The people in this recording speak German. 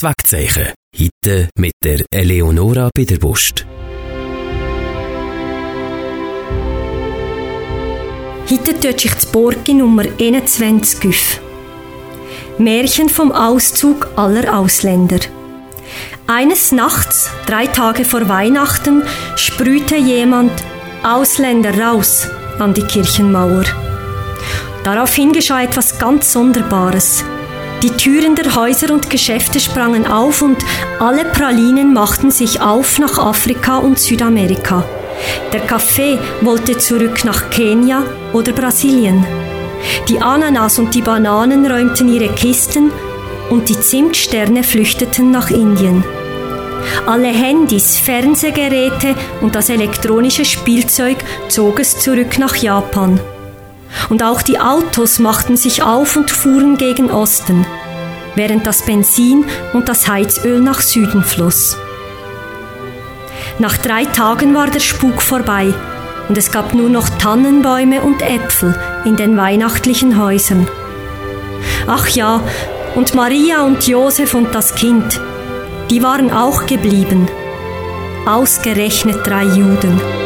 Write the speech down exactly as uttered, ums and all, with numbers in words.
Das Wegzeichen. Heute mit der Eleonora Biederbust. Heute tut sich das Borgi Nummer einundzwanzig auf. Märchen vom Auszug aller Ausländer. Eines Nachts, drei Tage vor Weihnachten, sprühte jemand »Ausländer raus« an die Kirchenmauer. Daraufhin geschah etwas ganz Sonderbares. Die Türen der Häuser und Geschäfte sprangen auf und alle Pralinen machten sich auf nach Afrika und Südamerika. Der Kaffee wollte zurück nach Kenia oder Brasilien. Die Ananas und die Bananen räumten ihre Kisten und die Zimtsterne flüchteten nach Indien. Alle Handys, Fernsehgeräte und das elektronische Spielzeug zog es zurück nach Japan. Und auch die Autos machten sich auf und fuhren gegen Osten, während das Benzin und das Heizöl nach Süden floss. Nach drei Tagen war der Spuk vorbei und es gab nur noch Tannenbäume und Äpfel in den weihnachtlichen Häusern. Ach ja, und Maria und Josef und das Kind, die waren auch geblieben. Ausgerechnet drei Juden.